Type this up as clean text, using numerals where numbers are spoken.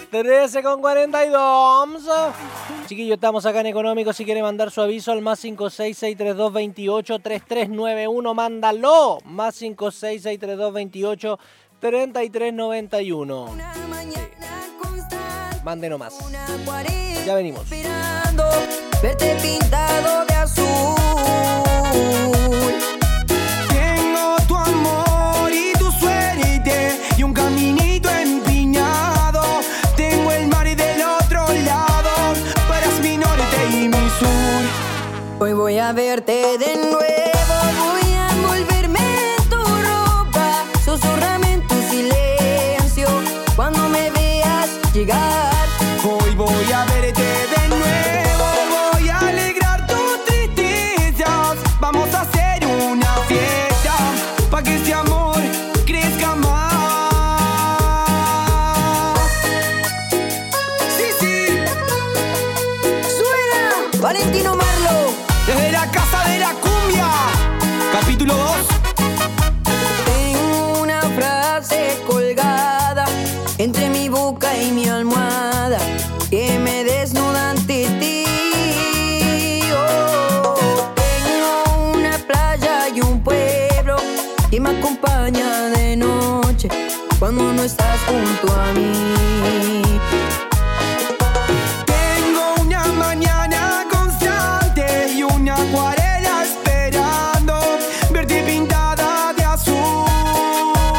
13:42. Chiquillos, estamos acá en Económico. Si quiere mandar su aviso al más 56632283391, mándalo. Más 56632283391. Mande nomás. Ya venimos. Verte pintado de azul. Tengo tu amor y tu suerte y un caminito empiñado. Tengo el mar y del otro lado, tú eres mi norte y mi sur. Hoy voy a verte de nuevo, voy a envolverme en tu ropa. Susurrame en tu silencio cuando me veas llegar. Hoy voy a verte de nuevo, voy a alegrar tus tristezas. Vamos a hacer una fiesta pa' que este amor crezca más. Sí, sí, suena Valentino Marlo desde la casa de la cumbia, capítulo 2. Tengo una frase colgada entre mi boca y mi almohada que me desnuda ante ti. Oh, tengo una playa y un pueblo que me acompaña de noche cuando no estás junto a mí.